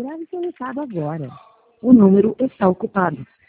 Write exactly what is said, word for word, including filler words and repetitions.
grave ser lançado agora. O número está ocupado.